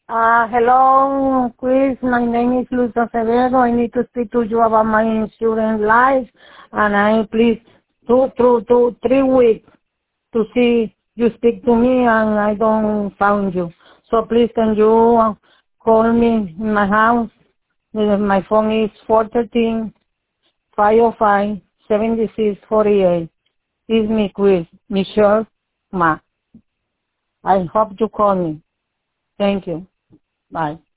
Hello, Chris. My name is Luz Acevedo. I need to speak to you about my insurance life, and I please 3 weeks to see you speak to me, and I don't found you. So please, can you call me in my house? My phone is 413-505-7648. It's me, Chris, Michelle Ma. I hope you call me. Thank you. Bye.